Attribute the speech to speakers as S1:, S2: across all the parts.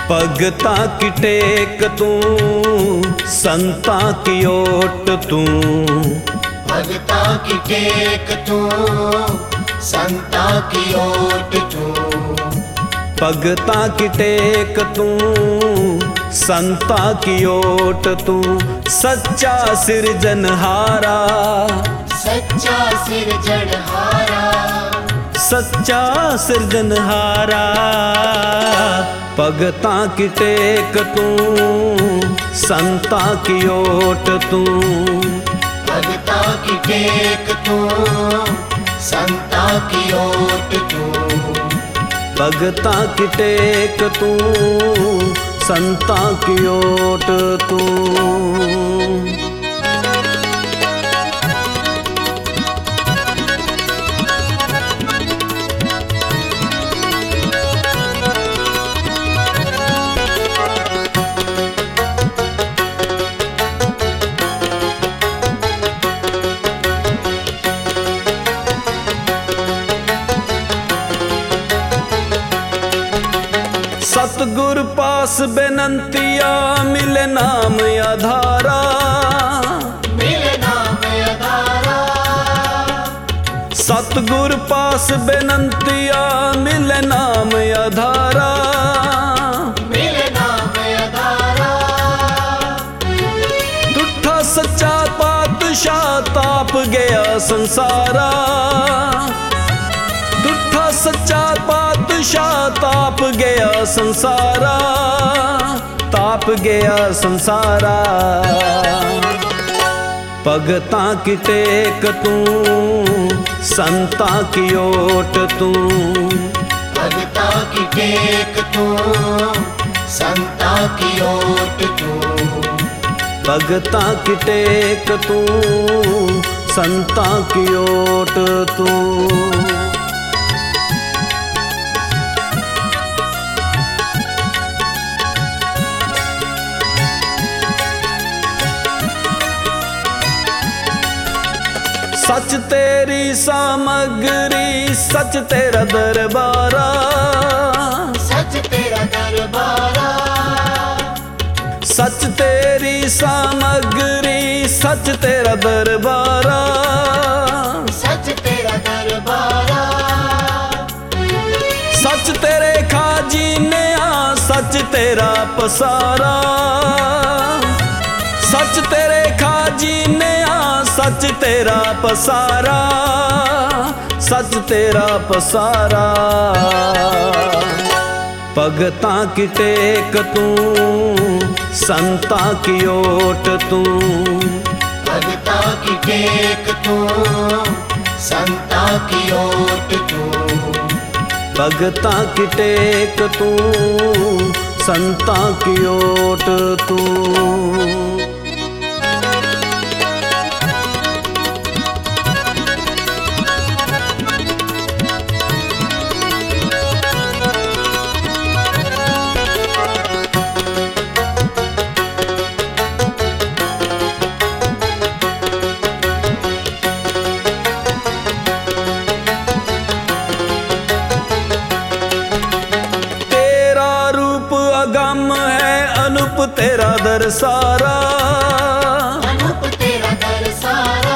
S1: भगता की टेक तू, संता की ओट तू।
S2: भगता की टेक तू, संता की ओट तू।
S1: भगता की टेक तू, संता की ओट तू। सच्चा सिरजनहारा,
S2: सच्चा सिरजनहारा,
S1: सच्चा सिरजनहारा। भगता की टेक तू, संता की ओट तू।
S2: भगता की टेक तू, संता की ओट तू।
S1: भगता की टेक तू, संता की ओट तू। सतगुर पास बेनंतिया, मिले नाम आधारा।
S2: मिले नाम आधारा।
S1: सतगुर पास बेनंतिया, मिले नाम आधारा।
S2: मिले नाम आधारा।
S1: दुठा सच्चा पातशाह, ताप गया संसारा। दुठा सच्चा पातशाह, ताप गया संसारा। ताप गया संसारा। भगता की टेक तू, संता की ओट तू।
S2: भगता की टेक तू, संता की ओट तू।
S1: भगता की टेक तू, संता की ओट तू। सच तेरी सामग्री, सच तेरा दरबारा।
S2: सच तेरा दरबारा।
S1: सच तेरी सामग्री, सच तेरा दरबारा।
S2: सच तेरा दरबारा।
S1: सच तेरे खाजी ने आ, सच तेरा पसारा। सच तेरे खाजी ने आ, सच तेरा पसारा। सच तेरा पसारा। भगता की टेक तू, संता की ओट तू।
S2: भगता की टेक तू, संता की ओट तू।
S1: भगता की टेक तू, संता की ओट तू। अगम है अनूप तेरा दरसारा।
S2: अनूप तेरा दरसारा।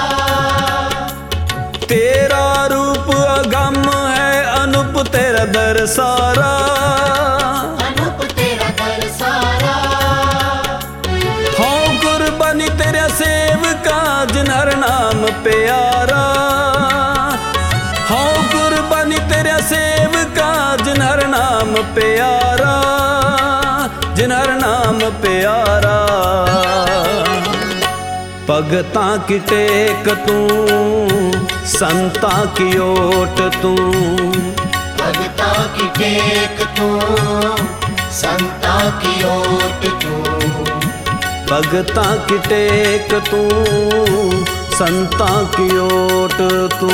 S1: तेरा रूप अगम है अनूप तेरा दरसारा।
S2: अनूप तेरा दरसारा।
S1: हो कुर्बानी तेरा सेवका, जिन्हर नाम प्यारा। हो कुर्बानी तेरा सेवका, जिन्हर नाम प्यारा। जिन्हर नाम प्यारा। भगता की टेक तू, संता की ओट तू।
S2: भगता की टेक तू, संता की ओट तू।
S1: भगता की टेक तू, संता की ओट तू।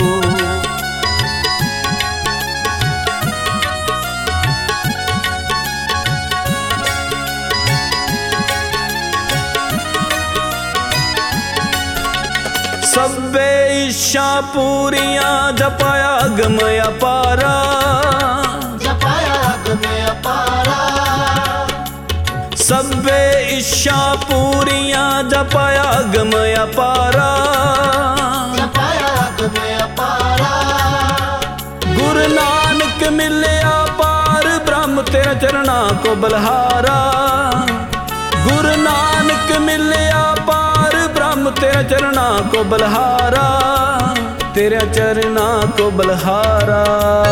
S1: सब्बे इच्छा पूरियां, जपाया गम अपारा।
S2: जपाया गम अपारा।
S1: जपाया गम अपारा,
S2: जपाया गम अपारा।
S1: गुरु नानक मिलया पार ब्रह्म तेरा चरणा को बलहारा। गुरु नानक मिलया पार ब्रह्म तेरा चरणा को बलहारा, तेरा चरणा को बलहारा।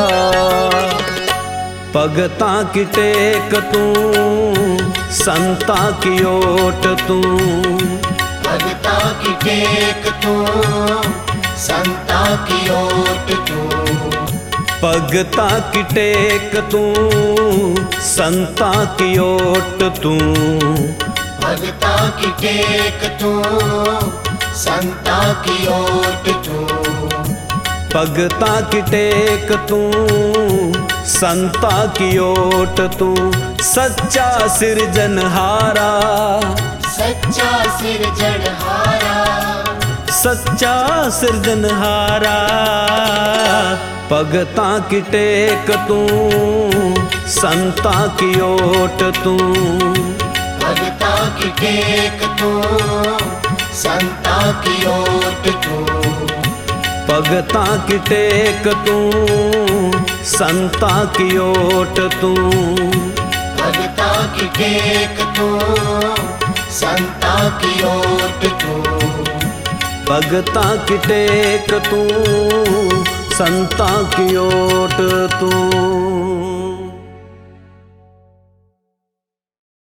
S1: भगतां की टेक तू, संतां की ओट तू,
S2: भगतां की टेक तू, संतां की ओट तू।
S1: भगतां की टेक तू, संतां की ओट तू,
S2: भगतां की टेक तू, संतां की ओट तू।
S1: भगतां की टेक तू, संतां की ओट तू। सच्चा सिरजनहारा,
S2: सच्चा सिरजनहारा,
S1: सच्चा सिरजनहारा। भगतां की टेक तू, संतां की ओट तू,
S2: भगतां की टेक तू, संतां की ओट तू।
S1: भगतां की टेक तू, संतां की ओट तू,
S2: भगतां की टेक तू, संतां की ओट तू।
S1: भगतां की टेक तू, संतां की ओट तू।